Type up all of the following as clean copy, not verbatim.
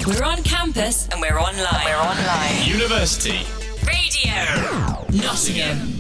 We're on campus and we're online. University Radio Nottingham.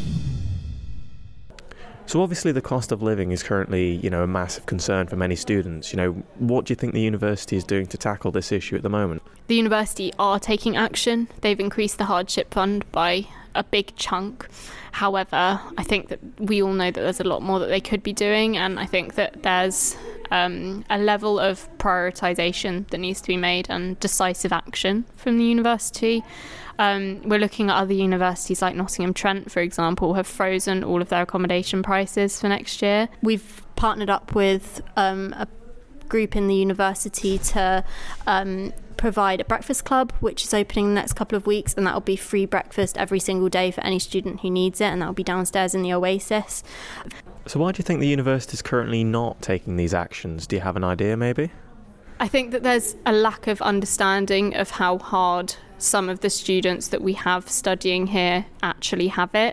So obviously the cost of living is currently, a massive concern for many students. What do you think the university is doing to tackle this issue at the moment? The university are taking action. They've increased the hardship fund by a big chunk. However, I think that we all know that there's a lot more that they could be doing, and I think that there's a level of prioritisation that needs to be made and decisive action from the university. We're looking at other universities like Nottingham Trent, for example, have frozen all of their accommodation prices for next year. We've partnered up with a group in the university to provide a breakfast club, which is opening in the next couple of weeks, and that will be free breakfast every single day for any student who needs it, and that will be downstairs in the Oasis. So why do you think the university is currently not taking these actions? Do you have an idea, maybe? I think that there's a lack of understanding of how hard some of the students that we have studying here actually have it.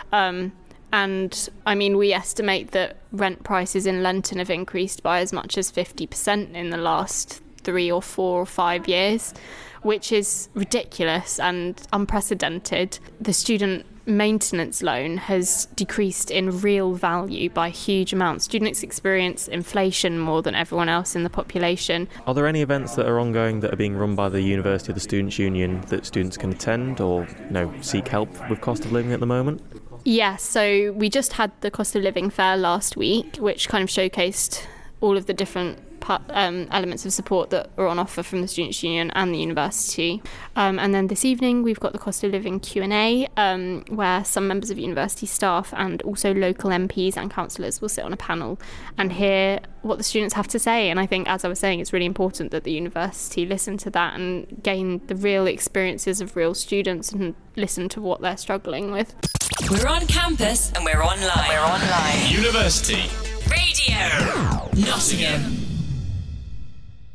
And I mean, we estimate that rent prices in Lenton have increased by as much as 50% in the last 3 or 4 or 5 years, which is ridiculous and unprecedented. The student maintenance loan has decreased in real value by huge amounts. Students experience inflation more than everyone else in the population. Are there any events that are ongoing that are being run by the University or the Students' Union that students can attend or, seek help with cost of living at the moment? Yeah, so we just had the cost of living fair last week, which kind of showcased all of the different elements of support that are on offer from the Students' Union and the university. And then this evening we've got the cost of living Q&A, where some members of university staff and also local MPs and councillors will sit on a panel and hear what the students have to say. And I think, as I was saying, it's really important that the university listen to that and gain the real experiences of real students and listen to what they're struggling with. We're on campus and we're online. University Radio Nottingham.